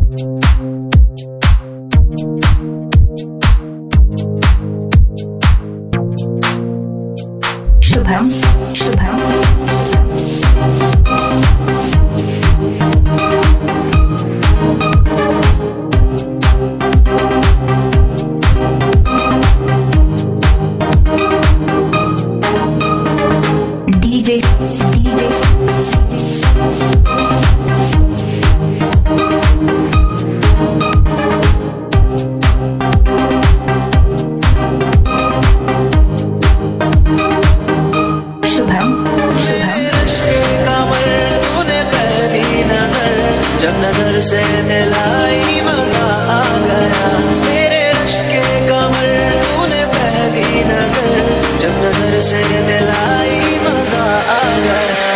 Shubham Shubham DJ DJ जब नजर से मिलाई मजा आ गया मेरे रश्क के कमर तूने पहली नजर जब नजर से मिलाई मजा आ गया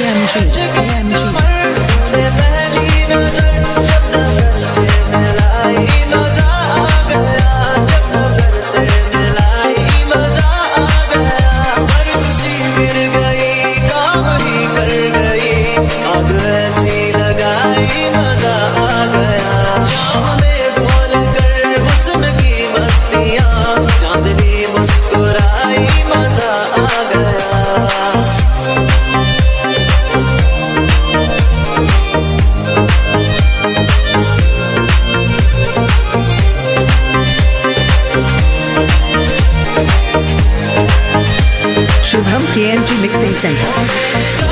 तूने पहली नजर जब नजर से मिलाई मजा आ गया जब नजर से मिलाई मजा आ गया मर्जी गिर गई काम ही कर गई आग ऐसी लगाई मजा आ गया शाम में घोल कर हुस्न की मस्तियाँ चांदनी मुस्कुराई मजा आ गया शुभम KMG Mixing Center।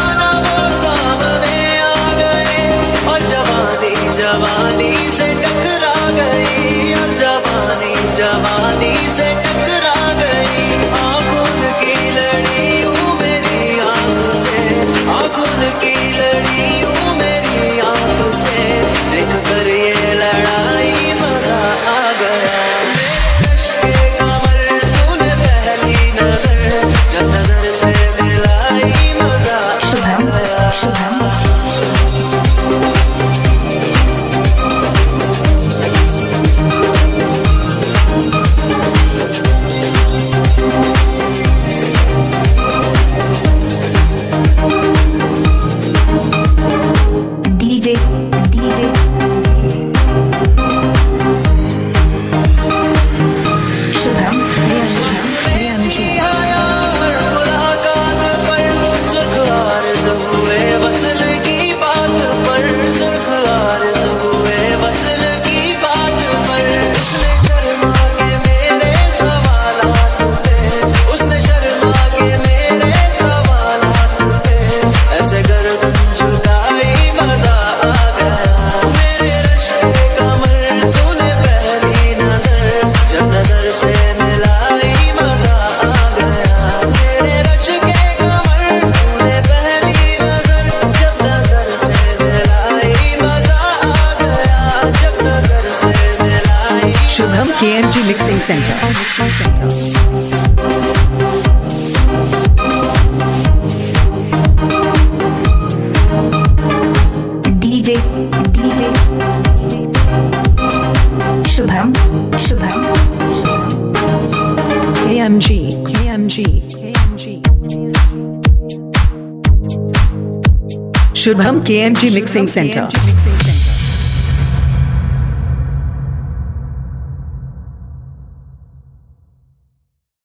जवानी से टकरा गई और जवानी से टकरा गई आँखों की लड़ी हूँ मेरी आँख से आँखों की लड़ी हूँ मेरी आँख से देख कर ये लड़ाई मजा आ गया मेरे रश्क के कमर तूने पहली नजर जब नजर से मिलाई मजा आ गया डीजे डीजे शुभम मुलाकात पर सुर्ख आरज़ हुए वसल की बात पर सुर्ख आरज़ हुए वसल की बात पर उसने शर्मा के मेरे सवालात पे उसने शर्मा के मेरे सवालात पे ऐसे गर्दन झुकाई मजा आ गया मेरे रश्क के कमर तूने पहली नजर जब नजर से मिलाई मजा आ गया मेरे रश्क के कमर तूने पहली नजर जब नजर से मिलाई मजा आ गया जब नजर से मिलाई Shubham KMG Mixing Center। DJ DJ Shubham Shubham KMG Shubham KMG Mixing Center।